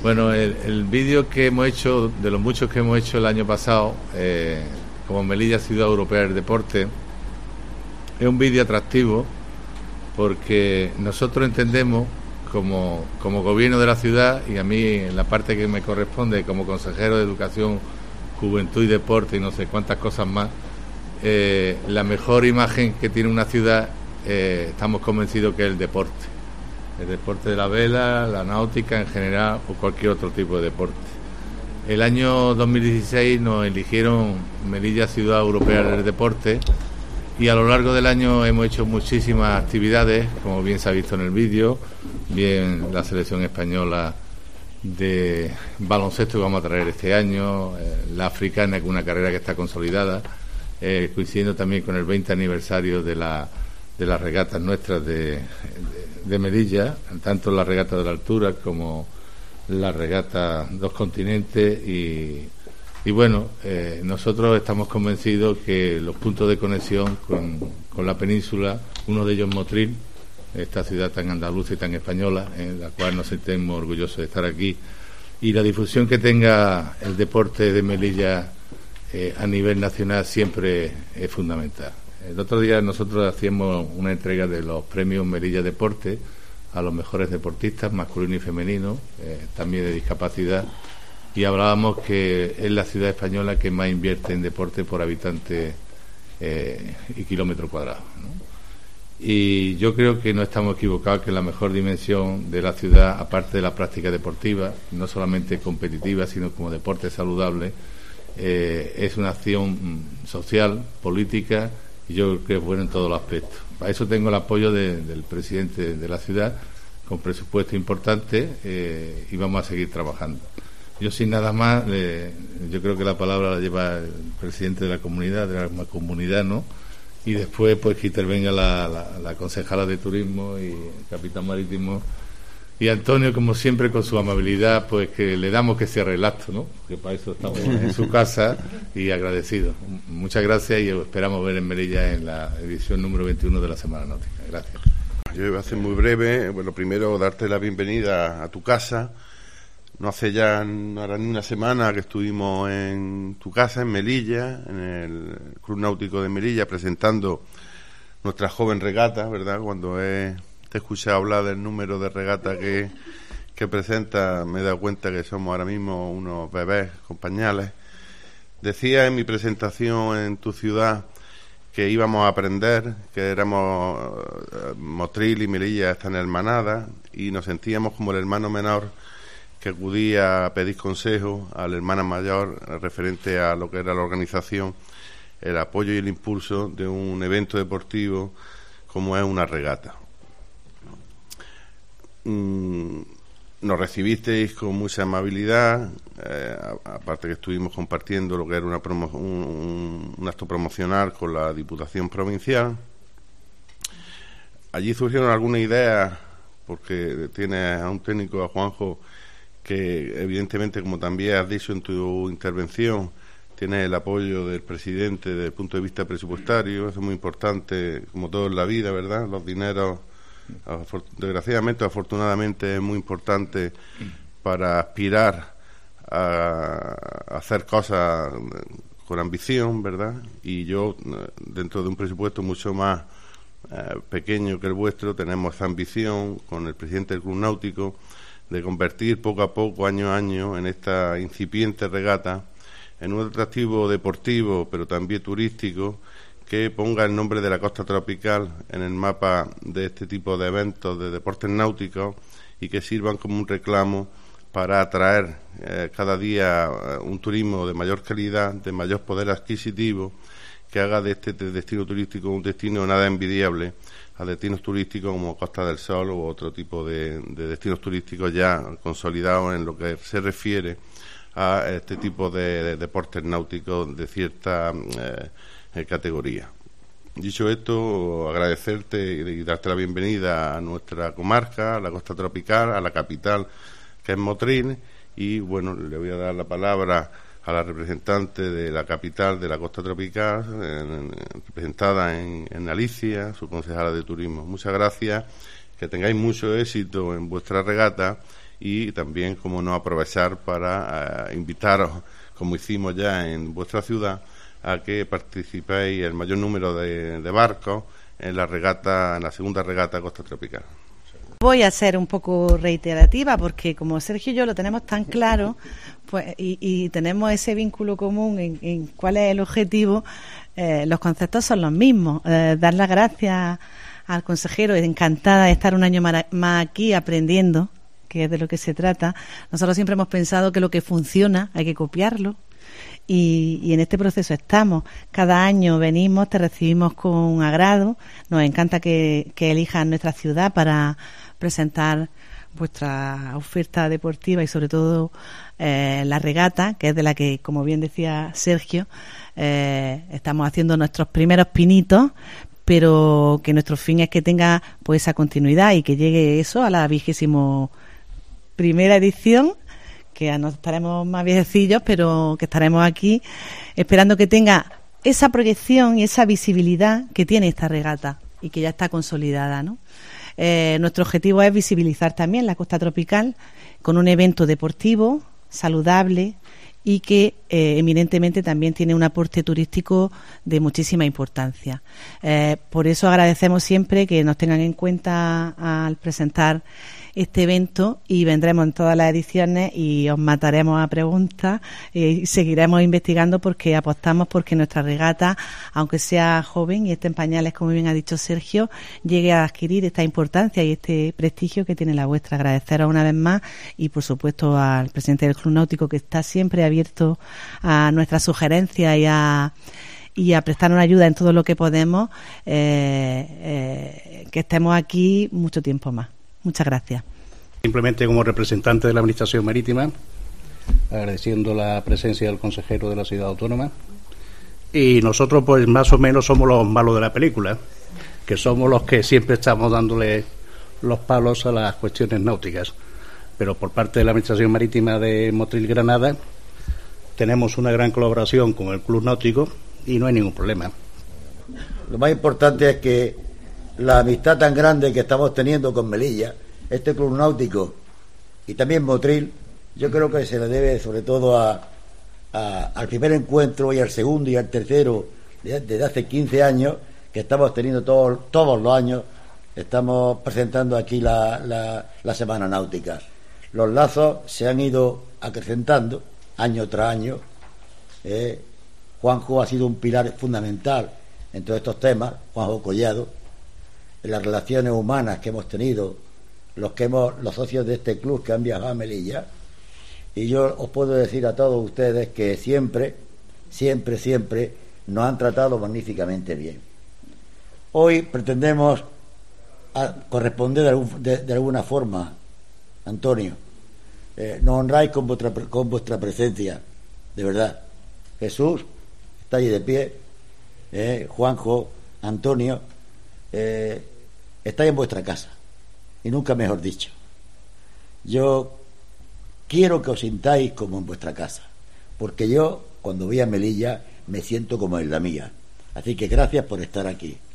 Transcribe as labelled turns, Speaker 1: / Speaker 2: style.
Speaker 1: Bueno, el vídeo que hemos hecho, de los muchos que hemos hecho el año pasado, como Melilla Ciudad Europea del Deporte, es un vídeo atractivo porque nosotros entendemos como gobierno de la ciudad, y a mí en la parte que me corresponde como consejero de Educación, Juventud y Deporte y no sé cuántas cosas más, la mejor imagen que tiene una ciudad, estamos convencidos que es el deporte de la vela, la náutica en general o cualquier otro tipo de deporte. El año 2016 nos eligieron Melilla Ciudad Europea del Deporte y a lo largo del año hemos hecho muchísimas actividades, como bien se ha visto en el vídeo, bien la selección española de baloncesto que vamos a traer este año, la africana, que es una carrera que está consolidada, coincidiendo también con el 20 aniversario de las regatas nuestras de Melilla, tanto la regata de la altura como la regata dos continentes y bueno, nosotros estamos convencidos que los puntos de conexión con la península, uno de ellos Motril, esta ciudad tan andaluza y tan española, en la cual nos sentimos orgullosos de estar aquí, y la difusión que tenga el deporte de Melilla a nivel nacional siempre es fundamental. El otro día nosotros hacíamos una entrega de los premios Melilla Deporte a los mejores deportistas, masculino y femenino, también de discapacidad, y hablábamos que es la ciudad española que más invierte en deporte por habitante y kilómetro cuadrado, ¿no? Y yo creo que no estamos equivocados, que la mejor dimensión de la ciudad, aparte de la práctica deportiva, no solamente competitiva, sino como deporte saludable, es una acción social, política, y yo creo que es bueno en todos los aspectos. Para eso tengo el apoyo del presidente de la ciudad, con presupuesto importante, y vamos a seguir trabajando. Yo sin nada más, yo creo que la palabra la lleva el presidente de la comunidad, ¿no? Y después pues que intervenga la concejala de turismo y el capitán marítimo, y Antonio, como siempre, con su amabilidad, pues que le damos que cierre el acto, ¿no? Que para eso estamos en su casa, y agradecidos. Muchas gracias y esperamos ver en Melilla en la edición número 21 de la Semana Náutica. Gracias.
Speaker 2: Yo voy a ser muy breve. Bueno, primero darte la bienvenida a tu casa. No hace ya ahora ni una semana que estuvimos en tu casa, en Melilla, en el Club Náutico de Melilla, presentando nuestra joven regata, ¿verdad? Cuando te he escuchado hablar del número de regata que presenta, me he dado cuenta que somos ahora mismo unos bebés con pañales. Decía en mi presentación en tu ciudad que íbamos a aprender, que éramos Motril y Melilla están hermanadas, y nos sentíamos como el hermano menor que acudía a pedir consejo a la hermana mayor referente a lo que era la organización, el apoyo y el impulso de un evento deportivo como es una regata. Nos recibisteis con mucha amabilidad, aparte que estuvimos compartiendo lo que era un acto promocional con la Diputación Provincial. Allí surgieron algunas ideas, porque tiene a un técnico, a Juanjo, que evidentemente, como también has dicho en tu intervención, tiene el apoyo del presidente desde el punto de vista presupuestario. Eso es muy importante, como todo en la vida, ¿verdad? Los dineros, desgraciadamente o afortunadamente, es muy importante para aspirar a hacer cosas con ambición, ¿verdad? Y yo, dentro de un presupuesto mucho más pequeño que el vuestro, tenemos esa ambición con el presidente del Club Náutico de convertir poco a poco, año a año, en esta incipiente regata en un atractivo deportivo, pero también turístico, que ponga el nombre de la costa tropical en el mapa de este tipo de eventos de deportes náuticos, y que sirvan como un reclamo para atraer cada día un turismo de mayor calidad, de mayor poder adquisitivo, que haga de este destino turístico un destino nada envidiable a destinos turísticos como Costa del Sol u otro tipo de destinos turísticos ya consolidados en lo que se refiere a este tipo de deportes náuticos de cierta categoría. Dicho esto, agradecerte y darte la bienvenida a nuestra comarca, a la costa tropical, a la capital, que es Motril, y bueno, le voy a dar la palabra a la representante de la capital de la costa tropical, representada en Alicia, su concejala de turismo. Muchas gracias, que tengáis mucho éxito en vuestra regata y también, como no, aprovechar para invitaros, como hicimos ya en vuestra ciudad, a que participéis el mayor número de barcos en la regata, en la segunda regata Costa Tropical.
Speaker 3: Voy a ser un poco reiterativa porque como Sergio y yo lo tenemos tan claro, pues y tenemos ese vínculo común en cuál es el objetivo, los conceptos son los mismos. Dar las gracias al consejero, encantada de estar un año más aquí aprendiendo, que es de lo que se trata. Nosotros siempre hemos pensado que lo que funciona hay que copiarlo. Y en este proceso estamos. Cada año venimos, te recibimos con agrado. Nos encanta que elijas nuestra ciudad para presentar vuestra oferta deportiva y sobre todo la regata, que es de la que, como bien decía Sergio, estamos haciendo nuestros primeros pinitos, pero que nuestro fin es que tenga pues esa continuidad y que llegue eso a la 21ª edición, que no estaremos más viejecillos, pero que estaremos aquí esperando que tenga esa proyección y esa visibilidad que tiene esta regata y que ya está consolidada, ¿no? Nuestro objetivo es visibilizar también la Costa Tropical con un evento deportivo, saludable y que eminentemente también tiene un aporte turístico de muchísima importancia. Por eso agradecemos siempre que nos tengan en cuenta al presentar este evento y vendremos en todas las ediciones y os mataremos a preguntas y seguiremos investigando porque apostamos porque nuestra regata, aunque sea joven y esté en pañales, como bien ha dicho Sergio, llegue a adquirir esta importancia y este prestigio que tiene la vuestra. Agradeceros una vez más y por supuesto al presidente del Club Náutico, que está siempre abierto a nuestras sugerencias y a prestarnos ayuda en todo lo que podemos, que estemos aquí mucho tiempo más. Muchas gracias.
Speaker 4: Simplemente como representante de la Administración Marítima, agradeciendo la presencia del consejero de la Ciudad Autónoma. Y nosotros pues más o menos somos los malos de la película, que somos los que siempre estamos dándole los palos a las cuestiones náuticas. Pero por parte de la Administración Marítima de Motril Granada tenemos una gran colaboración con el Club Náutico y no hay ningún problema.
Speaker 5: Lo más importante es que la amistad tan grande que estamos teniendo con Melilla, este Club Náutico y también Motril, yo creo que se le debe sobre todo al primer encuentro y al segundo y al tercero desde hace 15 años que estamos teniendo todos los años, estamos presentando aquí la Semana Náutica. Los lazos se han ido acrecentando año tras año. Juanjo ha sido un pilar fundamental en todos estos temas, Juanjo Collado, en las relaciones humanas que hemos tenido los socios de este club que han viajado a Melilla. Y yo os puedo decir a todos ustedes que siempre nos han tratado magníficamente bien. Hoy pretendemos corresponder de alguna forma, Antonio. Nos honráis con vuestra presencia, de verdad. Jesús está allí de pie, Juanjo, Antonio, estáis en vuestra casa, y nunca mejor dicho. Yo quiero que os sintáis como en vuestra casa, porque yo, cuando voy a Melilla, me siento como en la mía. Así que gracias por estar aquí.